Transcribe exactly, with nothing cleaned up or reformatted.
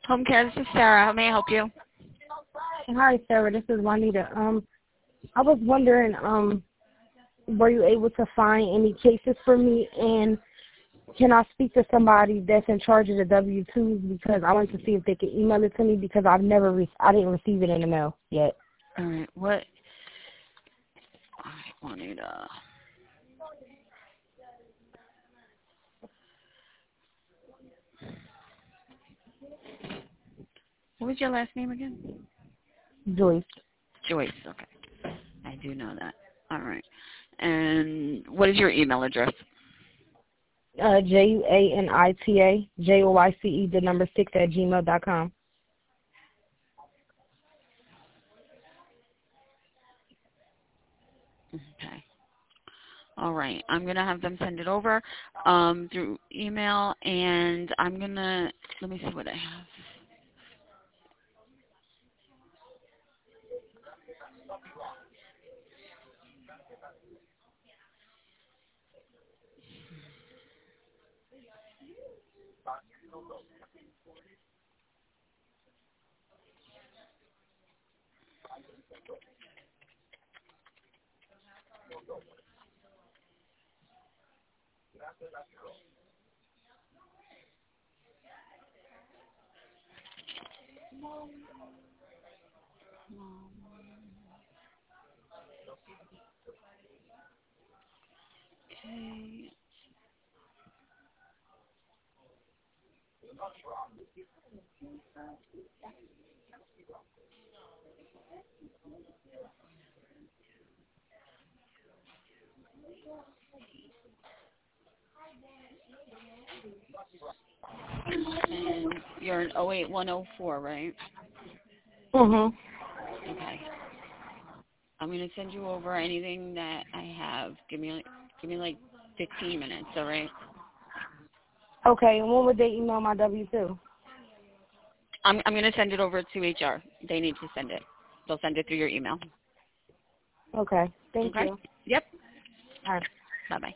Home care, this is Sarah. How may I help you? Hi, Sarah. This is Juanita. Um, I was wondering, um, were you able to find any cases for me, and can I speak to somebody that's in charge of the W twos, because I wanted to see if they could email it to me, because I've never, re- I didn't receive it in the mail yet. All right, what? All right, Juanita. What was your last name again? Joyce. Joyce, okay. I do know that. All right. And what is your email address? Uh, J U A N I T A, J O Y C E, the number six at gmail dot com. Okay. All right. I'm going to have them send it over um, through email, and I'm going to, let me see what I have. Okay. And you're an oh eight one oh four, right? Mm-hmm. Okay. I'm going to send you over anything that I have. Give me, like- give me like fifteen minutes, all right? Okay, and when would they email my W two? I'm, I'm going to send it over to H R. They need to send it. They'll send it through your email. Okay, thank Okay? you. Yep. All right. Bye-bye.